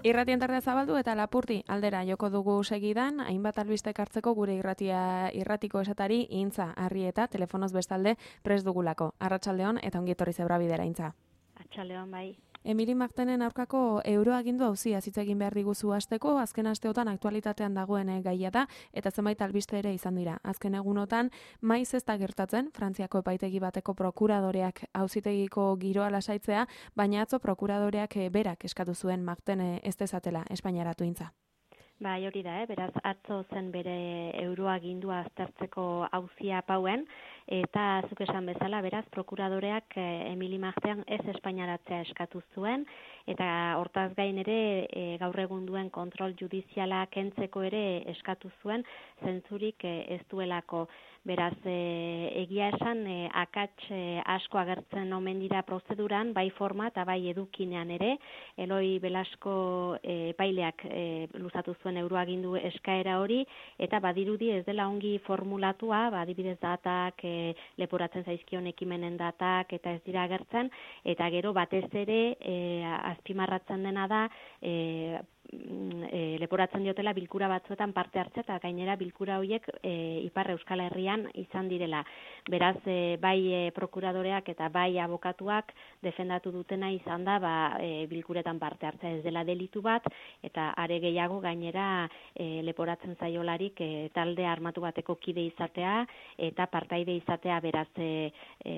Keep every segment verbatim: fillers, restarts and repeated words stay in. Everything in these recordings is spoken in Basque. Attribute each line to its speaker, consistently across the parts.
Speaker 1: Irratien tardea zabaldu eta Lapurdi aldera joko dugu segidan, hainbat albiste hartzeko gure irratia irratiko esatari Intza Arrieta telefonoz bestalde prest dugulako. Arratsaldeon eta ongi etorri zebra bidera Intza.
Speaker 2: Arratsaldeon bai.
Speaker 1: Emili Martenen aurkako euroagindu auzia hitz egin behar diguzu hasteko, azken asteotan aktualitatean dagoen gaia da eta zenbait albiste ere izan dira. Azken egunotan maiz ez da gertatzen Frantziako epaitegi bateko prokuradoreak auzitegiko giroa lasaitzea, baina atzo prokuradoreak berak eskatu zuen Martene ez dezatela Espainiaratu Intza.
Speaker 2: Bai, hori da, eh? Beraz, atzo zen bere euroagindua aztertzeko auzia pauen, eta zuk esan bezala, beraz, prokuradoreak eh, Emili Marten ez espainaratzea eskatu zuen, eta hortaz gain ere e, gaur egun duen kontrol judiziala kentzeko ere eskatu zuen, zentzurik e, ez duelako. Beraz, e, egia esan, e, akats e, asko agertzen omen dira prozeduran, bai forma eta bai edukinean ere, Eloi Belasko e, epaileak e, luzatu zuen euroagindu eskaera hori, eta badirudi ez dela ongi formulatua, ba, adibidez datak, e, leporatzen zaizkion ekimenen datak, eta ez dira agertzen, eta gero batez ere e, azpimarratzen dena da, e, E, leporatzen diotela bilkura batzuetan parte hartzea eta gainera bilkura horiek e, Ipar Euskal Herrian izan direla. Beraz, e, bai e, prokuradoreak eta bai abokatuak defendatu dutena izan da ba, e, bilkuretan parte hartzea ez dela delitu bat eta are gehiago gainera e, leporatzen zaiolarik e, talde armatu bateko kide izatea eta partaide izatea beraz e, e,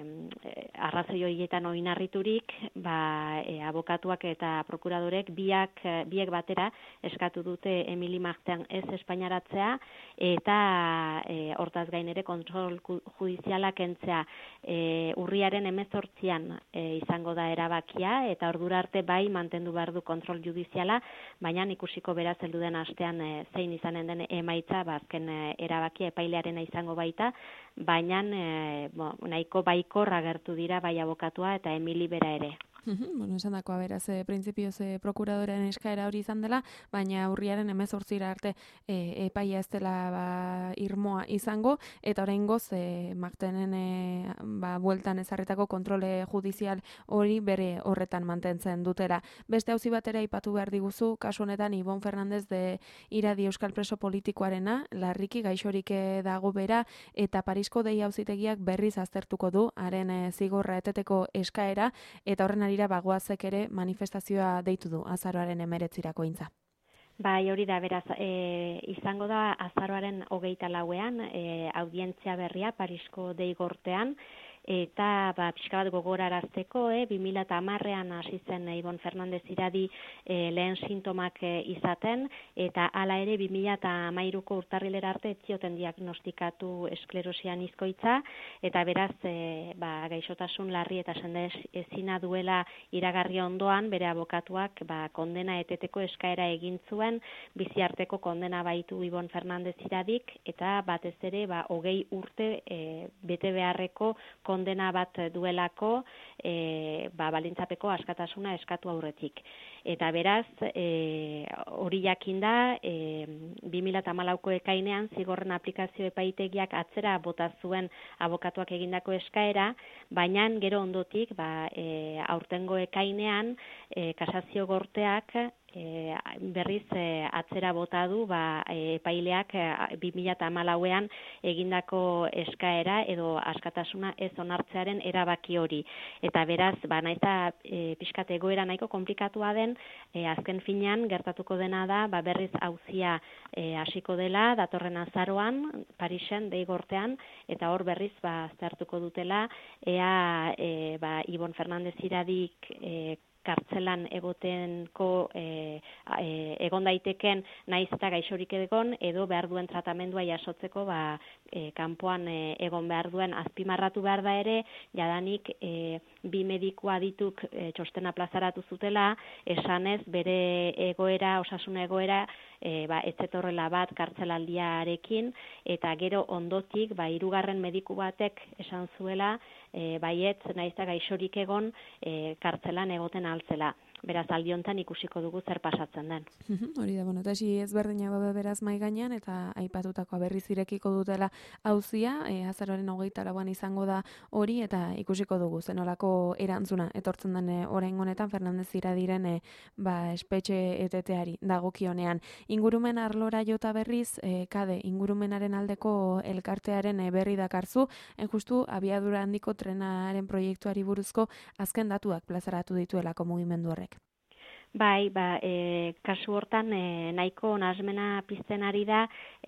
Speaker 2: e, arrazoi horietan oinarriturik ba, e, abokatuak eta prokuradorek biak biek batera eskatu dute Emili Marten ez espainaratzea eta e, hortaz gain ere kontrol judiziala kentzea e, urriaren hemezortzian e, izango da erabakia eta ordura arte bai mantendu behar du kontrol judiziala, baina ikusiko beraz heldu den astean e, zein izanen den emaitza bazken e, erabakia epailearena izango baita, baina e, bo, nahiko baikor agertu dira bai abokatua eta Emili bera ere.
Speaker 1: Bueno, esan dakoa beraz, e, printzipioz e, prokuradorean eskaera hori izan dela, baina urriaren hemezortzira arte e, epaia ez dela ba, irmoa izango, eta oraingoz e, Martenen e, ba, bueltan ezarritako kontrole judizial hori bere horretan mantentzen dutela. Beste auzi batera aipatu behar diguzu, kasu honetan Ibon Fernandez de Iradi Euskal Preso politikoarena, larriki gaixorik dago bera, eta Parisko dei auzitegiak berriz aztertuko du, haren e, zigorra eteteko eskaera, eta horren ari bagoazek ere manifestazioa deitu du azaroaren emeretzirako Intza.
Speaker 2: Bai, hori da, beraz, e, izango da azaroaren hogeita lauean, e, audientzia berria Parisko deigortean, eta ba, pixka bat gogorarazteko, eh, bi mila hamarrean hasi zen Ibon Fernandez Iradi eh, lehen sintomak eh, izaten, eta hala ere bi mila hamairuko urtarrilera arte ez zioten diagnostikatu esklerosian izkoitza, eta beraz eh, ba, gaixotasun larri eta sende ezina duela iragarri ondoan, bere abokatuak ba, kondena eteteko eskaera egin zuen, bizi arteko kondena baitu Ibon Fernandez Iradik, eta batez ere ba, hogei urte eh, bete beharreko kondena bat duelako e, ba, balintzapeko askatasuna eskatu aurretik. Eta beraz, e, hori jakinda, e, bi mila hamalauko ekainean zigorren aplikazio epaitegiak atzera bota zuen abokatuak egindako eskaera, baina gero ondotik, ba, e, aurtengo ekainean, e, kasazio gorteak E, berriz e, atzera bota du ba, e, epaileak e, bi mila hamalauean egindako eskaera edo askatasuna ez onartzearen erabaki hori. Eta beraz, ba, naiz eta e, pixkat egoera nahiko komplikatua den, e, azken finean gertatuko dena da ba, berriz auzia e, hasiko dela, datorren azaroan, Parisen, deigortean, eta hor berriz ba, aztertuko dutela, ea e, ba, Ibon Fernandez Iradik e, kartzelan egotenko e, e, egon daiteken naiz eta gaixorik egon edo behar duen tratamendua jasotzeko ba, e, kanpoan e, egon behar duen azpimarratu behar da ere, jadanik e, bi mediku adituk e, txostena plazaratu zutela, esanez bere egoera, osasun egoera, e, ba, ez zetorrela bat kartzelaldiarekin, eta gero ondotik, ba, hirugarren mediku batek esan zuela, e, baietz naiz eta gaixorik egon e, kartzelan egoten altzela. beraz aldi hontan ikusiko dugu zer pasatzen den.
Speaker 1: Hori da, bueno, tesi ezberdina bada beraz mai gainean eta aipatutakoa berriz irekiko dutela auzia, e, azaroaren hogeita lauan izango da hori eta ikusiko dugu zenolako erantzuna etortzen den e, orain honetan Fernandez Iradiren e, ba, espetxe eteteari dagokionean. Ingurumen arlora jota berriz, e, kade ingurumenaren aldeko elkartearen e, berri dakarzu, en justu abiadura handiko trenaren proiektuari buruzko azken datuak plazaratu dituelako mugimendu horrek.
Speaker 2: Bai, ba, e, kasu hortan e, nahiko nahasmena pizten ari da,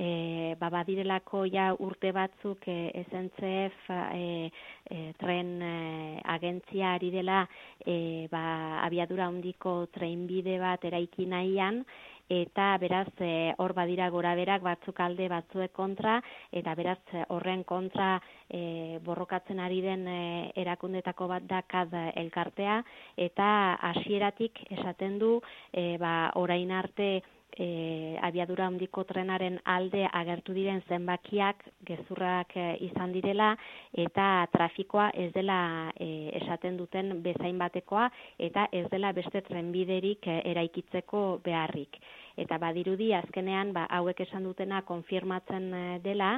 Speaker 2: e, ba, badirelako ja urte batzuk e, S N C F e, e, tren e, agentzia ari dela e, ba, abiadura handiko trenbide bat eraiki nahian, eta beraz hor e, badira goraberak batzuk alde batzuek kontra, eta beraz horren kontra e, borrokatzen ari den e, erakundetako bat da KAD elkartea, eta hasieratik esaten du e, ba, orain arte E, abiadura handiko trenaren alde agertu diren zenbakiak gezurrak e, izan direla eta trafikoa ez dela e, esaten duten bezain batekoa eta ez dela beste trenbiderik e, eraikitzeko beharrik. Eta badirudi azkenean ba, hauek esan dutena konfirmatzen e, dela,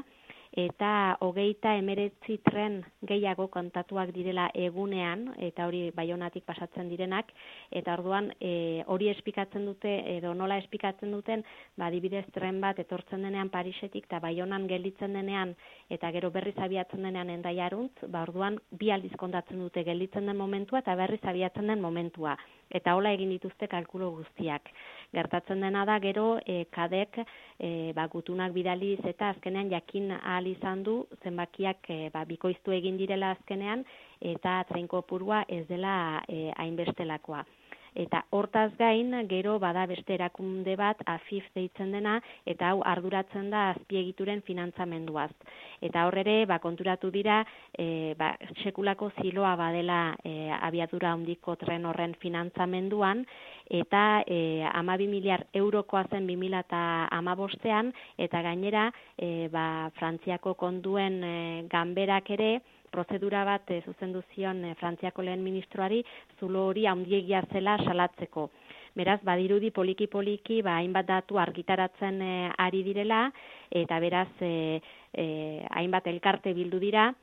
Speaker 2: eta hogeita emeretzi tren gehiago kontatuak direla egunean, eta hori Baionatik pasatzen direnak, eta orduan e, hori espikatzen dute, edo nola espikatzen duten, ba, adibidez tren bat etortzen denean Parisetik, eta Baionan gelditzen denean, eta gero berriz abiatzen denean Hendaiaruntz, ba, orduan bi aldiz kontatzen dute gelditzen den momentua, eta berriz abiatzen den momentua. Eta hola egin dituzte kalkulo guztiak. Gertatzen dena da gero e, kadek e, ba, gutunak bidaliz eta azkenean jakin ahal izan du zenbakiak e, ba, bikoiztu egin direla azkenean eta tren kopurua ez dela e, hainbestelakoa. Eta hortaz gain, gero bada beste erakunde bat, A F I F deitzen dena, eta hau arduratzen da azpiegituren finantzamenduaz. Eta hor ere, ba, konturatu dira, e, ba, sekulako ziloa badela e, abiadura handiko tren horren finantzamenduan, eta e, hamabi miliar eurokoa zen bi mila hamabostean, eta gainera, e, ba, Frantziako konduen e, ganberak ere, prozedura bat e, zuzendu zion e, Frantziako lehen ministroari zulo hori handiegia zela salatzeko. Beraz, badirudi poliki-poliki ba, hainbat datu argitaratzen e, ari direla, eta beraz, e, e, hainbat elkarte bildu dira,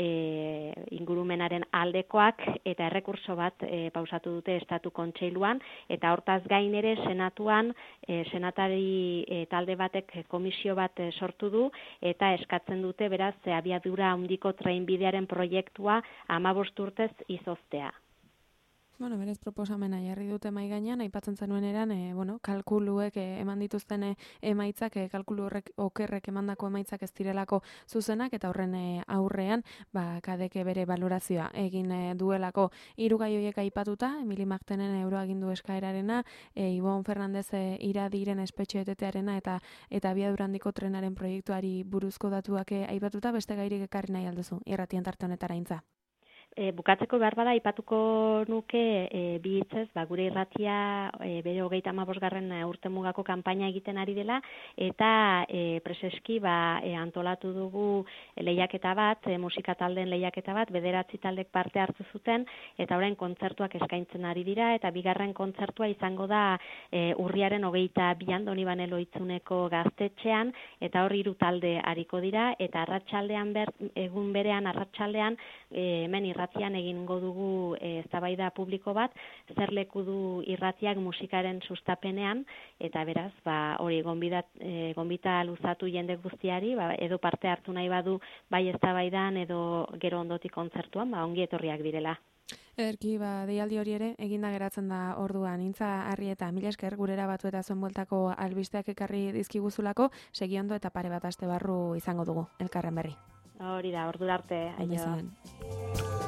Speaker 2: E, ingurumenaren aldekoak eta errekurso bat e, pausatu dute Estatu Kontseiluan eta hortaz gain ere Senatuan e, senatari e, talde batek komisio bat e, sortu du eta eskatzen dute beraz e, abiadura handiko trenbidearen proiektua hamabost urtez izoztea.
Speaker 1: Bueno, berez proposamena jarri dute mai gainean, aipatzen zenuen eran, e, bueno, kalkuluek e, eman dituzten e, emaitzak, e, kalkulu horrek okerrek emandako emaitzak ez direlako zuzenak, eta horren e, aurrean, ba, kadeke bere valorazioa egin e, duelako hiru gai horiek aipatuta, Emili Martenen euroagindu eskaerarena, e, Ibon Fernandez e, Iradiren espetxe etetearena, eta eta abiadura handiko trenaren proiektuari buruzko datuak e, aipatuta, beste gairik ekarri nahi alduzu, irratien tarte honetara intza.
Speaker 2: E, bukatzeko behar bada aipatuko nuke e, bi hitzez, ba, gure irratia e, bere hogeita hamabosgarren urte mugako kanpaina egiten ari dela eta e, preseski ba, e, antolatu dugu lehiaketa bat, e, musika taldeen lehiaketa bat, bederatzi taldek parte hartu zuten eta orain kontzertuak eskaintzen ari dira eta bigarren kontzertua izango da e, urriaren hogeita bian Donibane Lohitzuneko gaztetxean eta hor hiru talde ariko dira eta arratsaldean ber, egun berean arratsaldean e, hemen irratian egingo dugu eztabaida publiko bat, zer leku du irratiak musikaren sustapenean, eta beraz, ba, hori gonbidat, e, gonbita luzatu jende guztiari, ba, edo parte hartu nahi badu bai eztabaidan edo gero ondotik kontzertuan, ba, ongi etorriak direla.
Speaker 1: Ederki, ba, deialdi hori ere, eginda geratzen da orduan, Intza Arrieta, mila esker gurera batu eta zuen bueltako albisteak ekarri dizkiguzulako, segiondo eta pare bat aste barru izango dugu, elkarren berri.
Speaker 2: Hori da, ordura arte, aio.